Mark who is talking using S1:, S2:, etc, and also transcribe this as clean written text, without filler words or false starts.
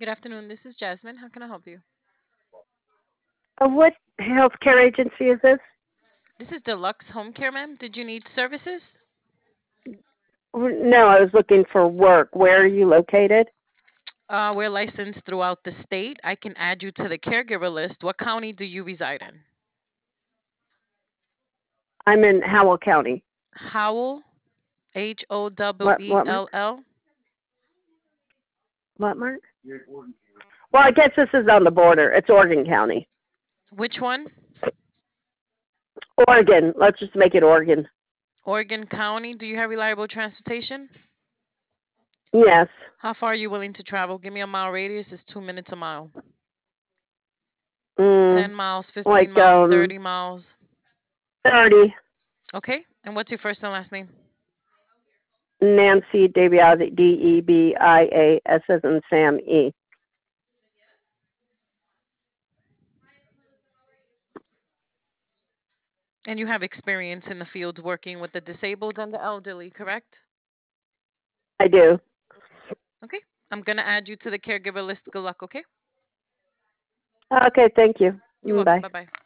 S1: Good afternoon. This is Jasmine. How can I help you?
S2: What healthcare agency is this?
S1: This is Deluxe Home Care, ma'am. Did you need services?
S2: No, I was looking for work. Where are you located?
S1: We're licensed throughout the state. I can add you to the caregiver list. What county do you reside in?
S2: I'm in Howell County.
S1: Howell, H O W
S2: What?
S1: E
S2: What?
S1: L L.
S2: What, Mark? Well, I guess this is on the border. It's Oregon County.
S1: Which one?
S2: Oregon. Let's just make it Oregon.
S1: Oregon County. Do you have reliable transportation?
S2: Yes.
S1: How far are you willing to travel? Give me a mile radius. It's 2 minutes a mile.
S2: Mm,
S1: 10 miles, 15
S2: like
S1: miles, 30 miles.
S2: 30.
S1: Okay. And what's your first and last name?
S2: Nancy Debiase, Debia, S as in Sam E.
S1: And you have experience in the field working with the disabled and the elderly, correct?
S2: I do.
S1: Okay. I'm going to add you to the caregiver list. Good luck, okay?
S2: Okay, thank you.
S1: You're welcome.
S2: Bye.
S1: Bye bye.